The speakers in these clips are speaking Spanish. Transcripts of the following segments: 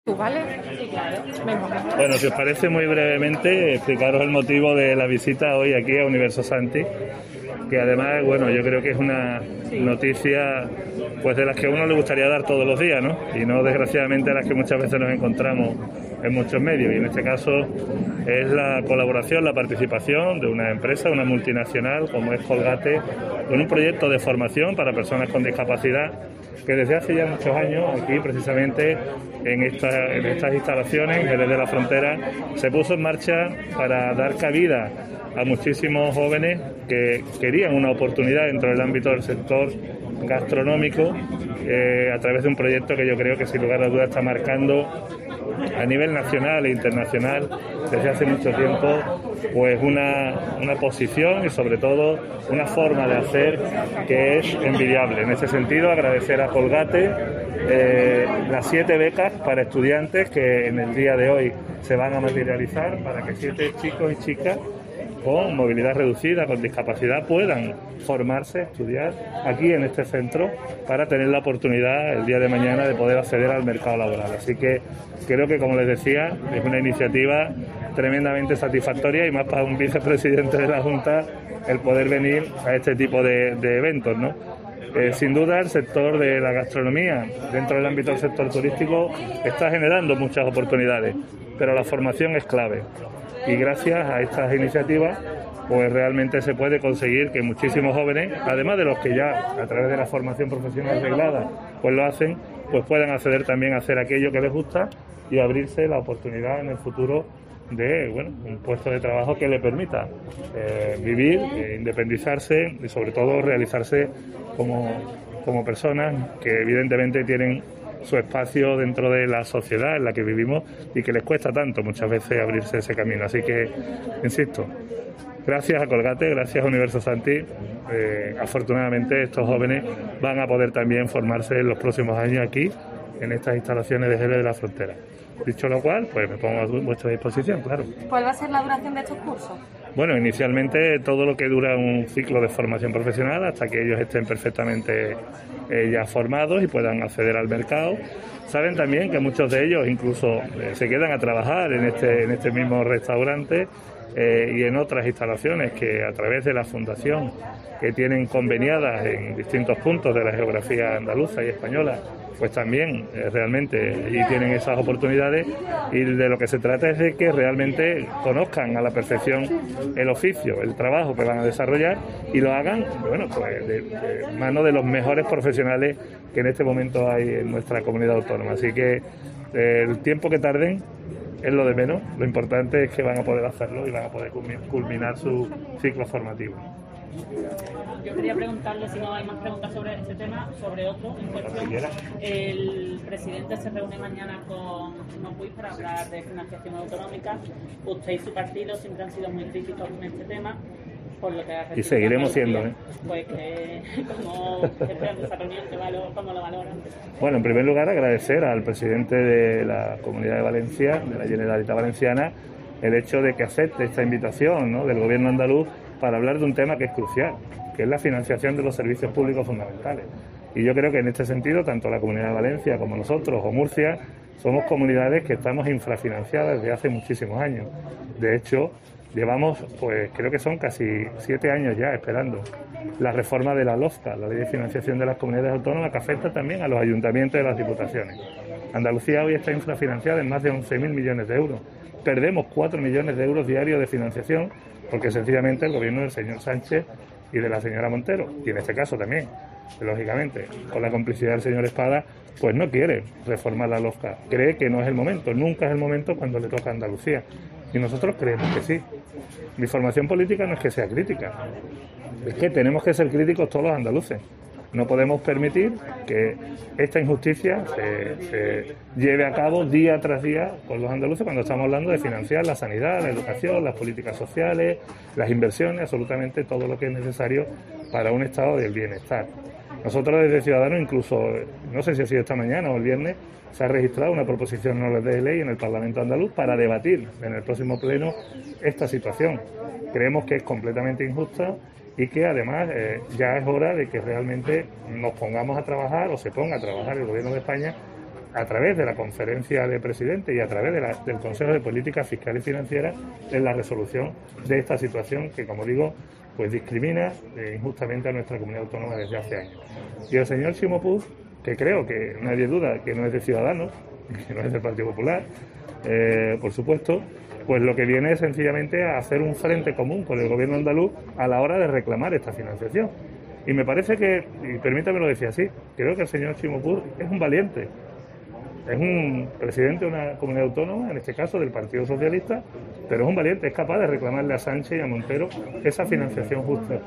¿Vale? Sí, claro. Venga. Bueno, si os parece, muy brevemente explicaros el motivo de la visita hoy aquí a Universo Santi, que además, bueno, yo creo que es una noticia pues de las que a uno le gustaría dar todos los días, ¿no? Y no desgraciadamente a las que muchas veces nos encontramos en muchos medios, y en este caso es la colaboración, la participación de una empresa, una multinacional como es Colgate, con un proyecto de formación para personas con discapacidad que desde hace ya muchos años aquí precisamente en estas instalaciones en Jerez de la Frontera se puso en marcha para dar cabida a muchísimos jóvenes que querían una oportunidad dentro del ámbito del sector gastronómico a través de un proyecto que yo creo que sin lugar a dudas está marcando a nivel nacional e internacional desde hace mucho tiempo pues una posición y sobre todo una forma de hacer que es envidiable. En ese sentido, agradecer a Colgate las 7 becas para estudiantes que en el día de hoy se van a materializar para que 7 chicos y chicas con movilidad reducida, con discapacidad, puedan formarse, estudiar aquí en este centro para tener la oportunidad el día de mañana de poder acceder al mercado laboral. Así que creo que, como les decía, es una iniciativa tremendamente satisfactoria y más para un vicepresidente de la Junta el poder venir a este tipo de eventos, ¿no? Sin duda el sector de la gastronomía dentro del ámbito del sector turístico está generando muchas oportunidades, pero la formación es clave. Y gracias a estas iniciativas, pues realmente se puede conseguir que muchísimos jóvenes, además de los que ya a través de la formación profesional reglada, pues lo hacen, pues puedan acceder también a hacer aquello que les gusta y abrirse la oportunidad en el futuro de un puesto de trabajo que le permita vivir, independizarse y sobre todo realizarse como personas que evidentemente tienen su espacio dentro de la sociedad en la que vivimos y que les cuesta tanto muchas veces abrirse ese camino. Así que, insisto, gracias a Colgate, gracias a Universo Santi, afortunadamente estos jóvenes van a poder también formarse en los próximos años aquí, en estas instalaciones de Jerez de la Frontera. Dicho lo cual, pues me pongo a vuestra disposición, claro. ¿Cuál va a ser la duración de estos cursos? Bueno, inicialmente todo lo que dura un ciclo de formación profesional hasta que ellos estén perfectamente ya formados y puedan acceder al mercado. Saben también que muchos de ellos incluso se quedan a trabajar en este mismo restaurante y en otras instalaciones que a través de la fundación que tienen conveniadas en distintos puntos de la geografía andaluza y española, pues también realmente allí tienen esas oportunidades, y de lo que se trata es de que realmente conozcan a la perfección el oficio, el trabajo que van a desarrollar y lo hagan, pues de mano de los mejores profesionales que en este momento hay en nuestra comunidad autónoma. Así que el tiempo que tarden es lo de menos, lo importante es que van a poder hacerlo y van a poder culminar su ciclo formativo. Yo quería preguntarle, si no hay más preguntas sobre este tema, sobre otro en cuestión. El presidente se reúne mañana con Nopuis para hablar de financiación autonómica. Usted y su partido siempre han sido muy críticos con este tema, por lo que y seguiremos siendo, Pues ¿cómo esperan esa reunión? ¿Cómo lo valoran? Bueno, en primer lugar, agradecer al presidente de la Comunidad de Valencia, de la Generalitat Valenciana, el hecho de que acepte esta invitación, ¿no?, del Gobierno andaluz para hablar de un tema que es crucial, que es la financiación de los servicios públicos fundamentales. Y yo creo que en este sentido, tanto la Comunidad de Valencia como nosotros o Murcia, somos comunidades que estamos infrafinanciadas desde hace muchísimos años. De hecho, llevamos, pues creo que son casi 7 años ya esperando la reforma de la LOFCA, la Ley de Financiación de las Comunidades Autónomas, que afecta también a los ayuntamientos y las diputaciones. Andalucía hoy está infrafinanciada en más de 11.000 millones de euros. Perdemos 4 millones de euros diarios de financiación porque sencillamente el gobierno del señor Sánchez y de la señora Montero, y en este caso también, lógicamente, con la complicidad del señor Espada, pues no quiere reformar la LOFCA. Cree que no es el momento, nunca es el momento cuando le toca a Andalucía. Y nosotros creemos que sí. Mi formación política no es que sea crítica, es que tenemos que ser críticos todos los andaluces. No podemos permitir que esta injusticia se lleve a cabo día tras día con los andaluces cuando estamos hablando de financiar la sanidad, la educación, las políticas sociales, las inversiones, absolutamente todo lo que es necesario para un estado del bienestar. Nosotros desde Ciudadanos, incluso, no sé si ha sido esta mañana o el viernes, se ha registrado una proposición no de ley en el Parlamento andaluz para debatir en el próximo pleno esta situación. Creemos que es completamente injusta y que además ya es hora de que realmente nos pongamos a trabajar o se ponga a trabajar el Gobierno de España a través de la conferencia de presidentes y a través del Consejo de Política Fiscal y Financiera en la resolución de esta situación que, como digo, pues discrimina injustamente a nuestra comunidad autónoma desde hace años. Y el señor Ximo Puig, que creo que nadie duda que no es de Ciudadanos, que no es del Partido Popular, por supuesto, pues lo que viene es sencillamente a hacer un frente común con el gobierno andaluz a la hora de reclamar esta financiación. Y me parece que, y permítamelo decir así, creo que el señor Ximo Puig es un valiente. Es un presidente de una comunidad autónoma, en este caso del Partido Socialista, pero es un valiente, es capaz de reclamarle a Sánchez y a Montero esa financiación justa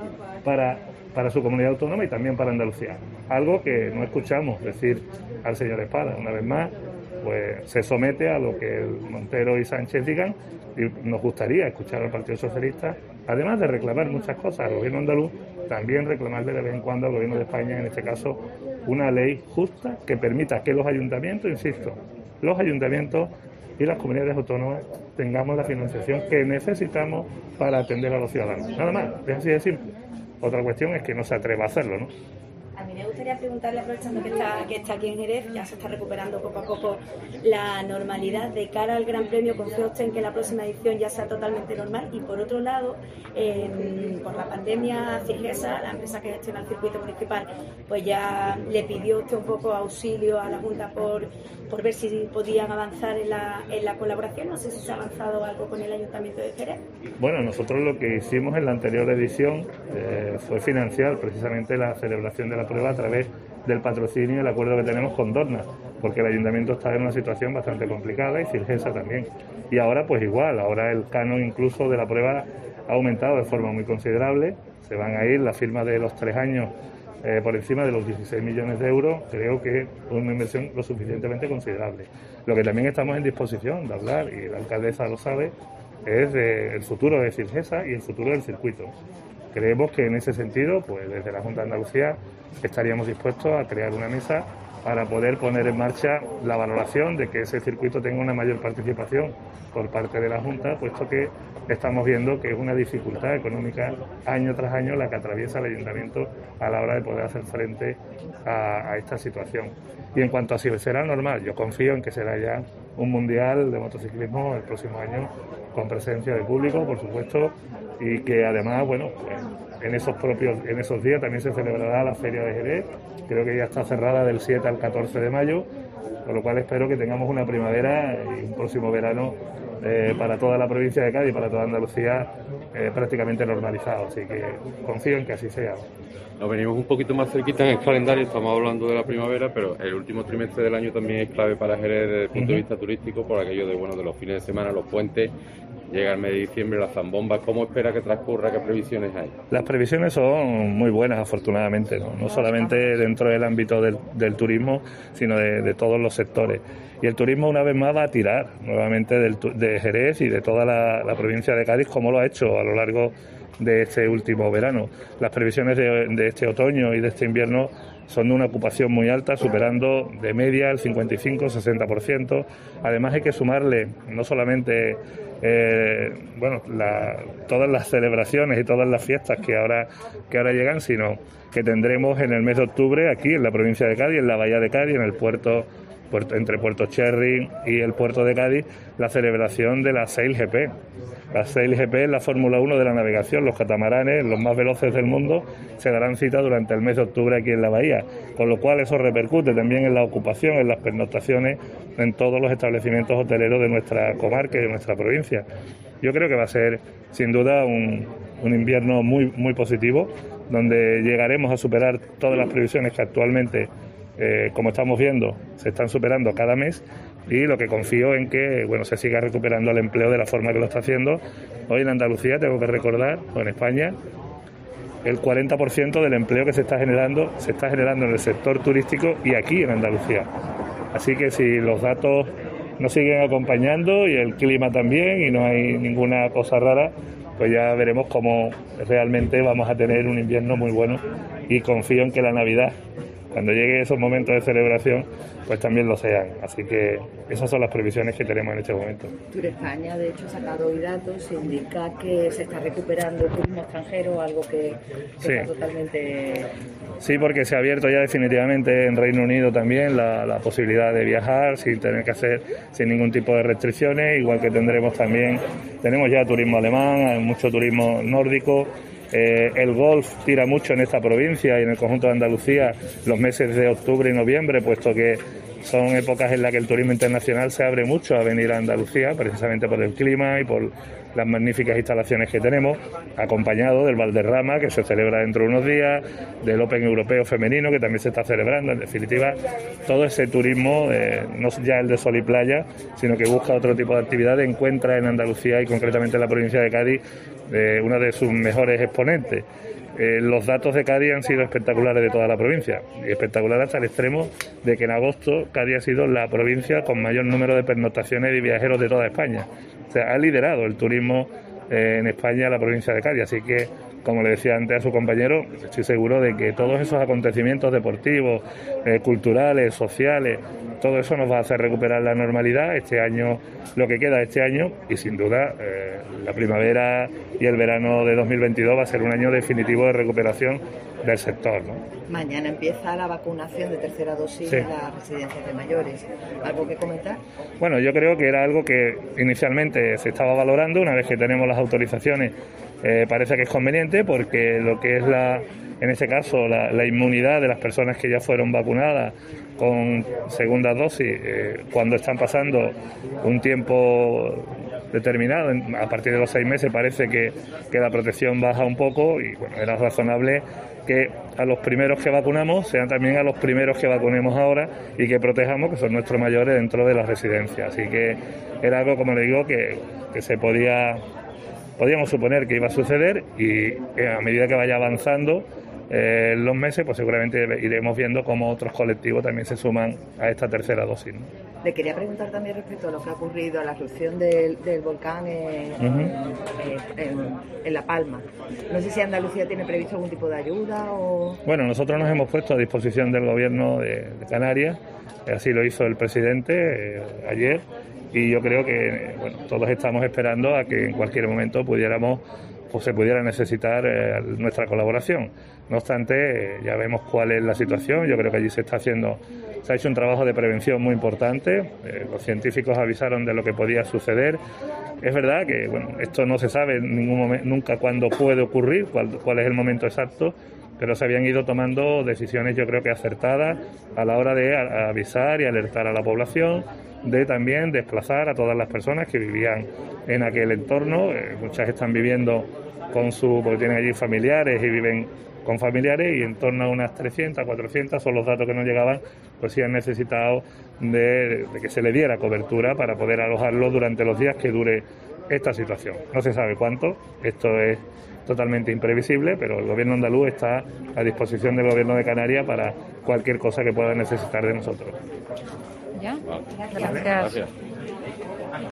para su comunidad autónoma y también para Andalucía. Algo que no escuchamos decir al señor Espada. Una vez más, pues se somete a lo que Montero y Sánchez digan, y nos gustaría escuchar al Partido Socialista, además de reclamar muchas cosas al gobierno andaluz, también reclamarle de vez en cuando al gobierno de España, en este caso, una ley justa que permita que los ayuntamientos, insisto, los ayuntamientos y las comunidades autónomas tengamos la financiación que necesitamos para atender a los ciudadanos. Nada más, es así de simple. Otra cuestión es que no se atreva a hacerlo, ¿no? A mí me gustaría preguntarle, aprovechando que está aquí en Jerez, ya se está recuperando poco a poco la normalidad de cara al Gran Premio. ¿Confía usted en que la próxima edición ya sea totalmente normal? Y por otro lado, por la pandemia, Cirgesa, la empresa que gestiona el circuito municipal, pues ya le pidió usted un poco auxilio a la Junta por ver si podían avanzar en la colaboración. No sé si se ha avanzado algo con el Ayuntamiento de Jerez. Bueno, nosotros lo que hicimos en la anterior edición fue financiar precisamente la celebración de la prueba a través del patrocinio y el acuerdo que tenemos con Dorna, porque el ayuntamiento está en una situación bastante complicada y Cirgesa también. Y ahora pues igual, ahora el canon incluso de la prueba ha aumentado de forma muy considerable, se van a ir la firma de los 3 años por encima de los 16 millones de euros, creo que es una inversión lo suficientemente considerable. Lo que también estamos en disposición de hablar, y la alcaldesa lo sabe, es del futuro de Cirgesa y el futuro del circuito. Creemos que en ese sentido, pues desde la Junta de Andalucía estaríamos dispuestos a crear una mesa para poder poner en marcha la valoración de que ese circuito tenga una mayor participación por parte de la Junta, puesto que estamos viendo que es una dificultad económica año tras año la que atraviesa el Ayuntamiento a la hora de poder hacer frente a esta situación. Y en cuanto a si será normal, yo confío en que será ya un mundial de motociclismo el próximo año, con presencia de público, por supuesto, y que además, bueno, pues en esos días también se celebrará la Feria de Jerez, creo que ya está cerrada del 7 al 14 de mayo, con lo cual espero que tengamos una primavera y un próximo verano para toda la provincia de Cádiz y para toda Andalucía prácticamente normalizado, así que confío en que así sea. Nos venimos un poquito más cerquita en el calendario, estamos hablando de la primavera, pero el último trimestre del año también es clave para Jerez desde el punto de vista turístico, por aquello de los fines de semana, los puentes, llega el mes de diciembre, las zambombas. ¿Cómo espera que transcurra? ¿Qué previsiones hay? Las previsiones son muy buenas, afortunadamente, no solamente dentro del ámbito del turismo, sino de todos los sectores. Y el turismo una vez más va a tirar nuevamente de Jerez y de toda la provincia de Cádiz, como lo ha hecho a lo largo de este último verano. Las previsiones de este otoño y de este invierno son de una ocupación muy alta, superando de media el 55-60%. Además hay que sumarle no solamente todas las celebraciones y todas las fiestas que ahora llegan, sino que tendremos en el mes de octubre aquí en la provincia de Cádiz, en la bahía de Cádiz, en el puerto entre Puerto Cherry y el puerto de Cádiz, la celebración de la SailGP. La SailGP es la Fórmula 1 de la navegación. Los catamaranes, los más veloces del mundo, se darán cita durante el mes de octubre aquí en la bahía, con lo cual eso repercute también en la ocupación, en las pernoctaciones, en todos los establecimientos hoteleros de nuestra comarca y de nuestra provincia. Yo creo que va a ser, sin duda, un invierno muy, muy positivo, donde llegaremos a superar todas las previsiones que actualmente, como estamos viendo, se están superando cada mes, y lo que confío en que se siga recuperando el empleo de la forma que lo está haciendo. Hoy en Andalucía, tengo que recordar, o en España, el 40% del empleo que se está generando en el sector turístico y aquí en Andalucía. Así que si los datos nos siguen acompañando y el clima también y no hay ninguna cosa rara, pues ya veremos cómo realmente vamos a tener un invierno muy bueno, y confío en que la Navidad cuando lleguen esos momentos de celebración, pues también lo sean. Así que esas son las previsiones que tenemos en este momento. Tour España, de hecho, ha sacado hoy datos, indica que se está recuperando el turismo extranjero, algo que Sí. está totalmente... Sí, porque se ha abierto ya definitivamente en Reino Unido también la posibilidad de viajar sin tener que hacer, sin ningún tipo de restricciones, igual que tenemos ya turismo alemán, hay mucho turismo nórdico. El golf tira mucho en esta provincia y en el conjunto de Andalucía los meses de octubre y noviembre, puesto que son épocas en las que el turismo internacional se abre mucho a venir a Andalucía, precisamente por el clima y por las magníficas instalaciones que tenemos, acompañado del Valderrama, que se celebra dentro de unos días, del Open Europeo Femenino, que también se está celebrando. En definitiva, todo ese turismo, no ya el de sol y playa, sino que busca otro tipo de actividad, encuentra en Andalucía y concretamente en la provincia de Cádiz una de sus mejores exponentes. Los datos de Cádiz han sido espectaculares de toda la provincia, y espectacular hasta el extremo de que en agosto Cádiz ha sido la provincia con mayor número de pernoctaciones y viajeros de toda España. O sea, ha liderado el turismo en España la provincia de Cádiz, así que, como le decía antes a su compañero, estoy seguro de que todos esos acontecimientos deportivos, culturales, sociales, todo eso nos va a hacer recuperar la normalidad este año, lo que queda este año, y sin duda la primavera y el verano de 2022 va a ser un año definitivo de recuperación del sector, ¿no? Mañana empieza la vacunación de tercera dosis Sí. en las residencias de mayores. ¿Algo que comentar? Bueno, yo creo que era algo que inicialmente se estaba valorando. Una vez que tenemos las autorizaciones, parece que es conveniente, porque lo que es en este caso la inmunidad de las personas que ya fueron vacunadas con segunda dosis, cuando están pasando un tiempo determinado, a partir de los 6 meses parece que la protección baja un poco, y bueno, era razonable que a los primeros que vacunamos sean también a los primeros que vacunemos ahora y que protejamos, que son nuestros mayores, dentro de las residencias. Así que era algo, como le digo, que podíamos suponer que iba a suceder, y a medida que vaya avanzando los meses, pues seguramente iremos viendo cómo otros colectivos también se suman a esta tercera dosis, ¿no? Le quería preguntar también respecto a lo que ha ocurrido, a la erupción del volcán en La Palma. No sé si Andalucía tiene previsto algún tipo de ayuda o... Bueno, nosotros nos hemos puesto a disposición del Gobierno de Canarias, así lo hizo el presidente ayer, y yo creo que todos estamos esperando a que en cualquier momento se pudiera necesitar nuestra colaboración. No obstante, ya vemos cuál es la situación. Yo creo que allí se ha hecho un trabajo de prevención muy importante. Los científicos avisaron de lo que podía suceder. Es verdad que esto no se sabe en ningún momento, nunca cuándo puede ocurrir, cuál es el momento exacto, pero se habían ido tomando decisiones, yo creo que acertadas, a la hora de avisar y alertar a la población, de también desplazar a todas las personas que vivían en aquel entorno. Muchas están viviendo porque tienen allí familiares y viven con familiares, y en torno a unas 300, 400 son los datos que nos llegaban, pues sí han necesitado de que se le diera cobertura para poder alojarlos durante los días que dure esta situación. No se sabe cuánto, esto es totalmente imprevisible, pero el Gobierno andaluz está a disposición del Gobierno de Canarias para cualquier cosa que pueda necesitar de nosotros. ¿Ya? Vale. Gracias. Gracias.